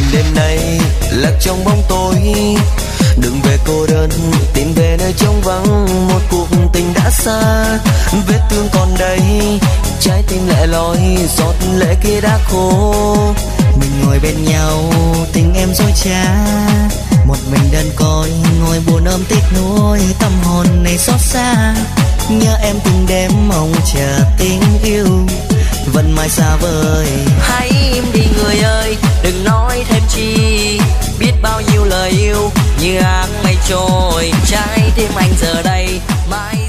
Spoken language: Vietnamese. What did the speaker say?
đêm nay lạc trong bóng tối, đừng về cô đơn, tìm về nơi trống vắng. Một cuộc tình đã xa, vết thương còn đây, trái tim lẻ loi, giọt lệ kia đã khô. Mình ngồi bên nhau, tình em dối trá, một mình đơn côi, ngồi buồn ôm tiếc nuối, tâm hồn này xót xa. Nhớ em từng đêm mong chờ tình yêu, vẫn mãi xa vời. Hãy im đi người ơi, đừng nói thêm chi, biết bao nhiêu lời yêu như áng mây trôi. Trái tim anh giờ đây mãi